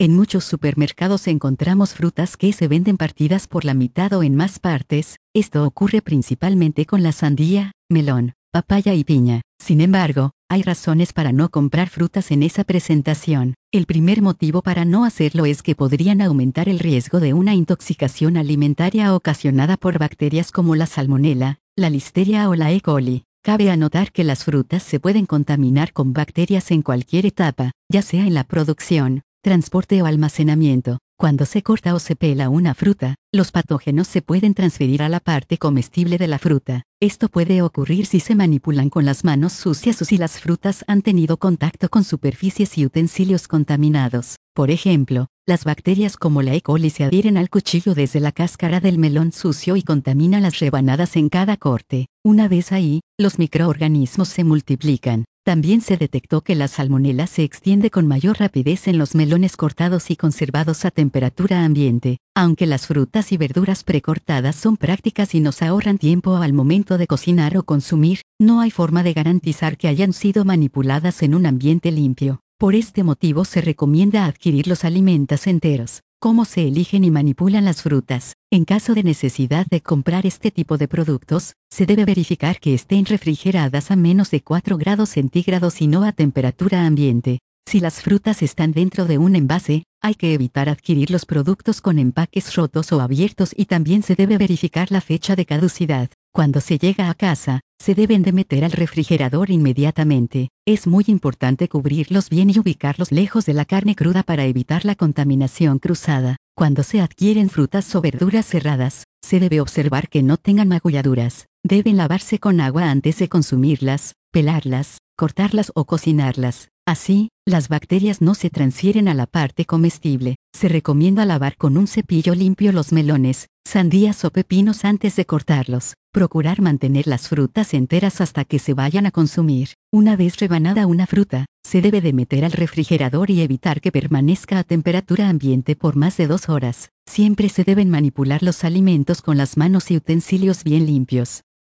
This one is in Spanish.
En muchos supermercados encontramos frutas que se venden partidas por la mitad o en más partes. Esto ocurre principalmente con la sandía, melón, papaya y piña. Sin embargo, hay razones para no comprar frutas en esa presentación. El primer motivo para no hacerlo es que podrían aumentar el riesgo de una intoxicación alimentaria ocasionada por bacterias como la salmonela, la listeria o la E. coli. Cabe anotar que las frutas se pueden contaminar con bacterias en cualquier etapa, ya sea en la producción, transporte o almacenamiento. Cuando se corta o se pela una fruta, los patógenos se pueden transferir a la parte comestible de la fruta. Esto puede ocurrir si se manipulan con las manos sucias o si las frutas han tenido contacto con superficies y utensilios contaminados. Por ejemplo, las bacterias como la E. coli se adhieren al cuchillo desde la cáscara del melón sucio y contaminan las rebanadas en cada corte. Una vez ahí, los microorganismos se multiplican. También se detectó que la salmonela se extiende con mayor rapidez en los melones cortados y conservados a temperatura ambiente. Aunque las frutas y verduras precortadas son prácticas y nos ahorran tiempo al momento de cocinar o consumir, no hay forma de garantizar que hayan sido manipuladas en un ambiente limpio. Por este motivo se recomienda adquirir los alimentos enteros. ¿Cómo se eligen y manipulan las frutas? En caso de necesidad de comprar este tipo de productos, se debe verificar que estén refrigeradas a menos de 4 grados centígrados y no a temperatura ambiente. Si las frutas están dentro de un envase, hay que evitar adquirir los productos con empaques rotos o abiertos y también se debe verificar la fecha de caducidad. Cuando se llega a casa, se deben de meter al refrigerador inmediatamente. Es muy importante cubrirlos bien y ubicarlos lejos de la carne cruda para evitar la contaminación cruzada. Cuando se adquieren frutas o verduras cerradas, se debe observar que no tengan magulladuras. Deben lavarse con agua antes de consumirlas, pelarlas, cortarlas o cocinarlas. Así, las bacterias no se transfieren a la parte comestible. Se recomienda lavar con un cepillo limpio los melones, sandías o pepinos antes de cortarlos. Procurar mantener las frutas enteras hasta que se vayan a consumir. Una vez rebanada una fruta, se debe de meter al refrigerador y evitar que permanezca a temperatura ambiente por más de 2 horas. Siempre se deben manipular los alimentos con las manos y utensilios bien limpios.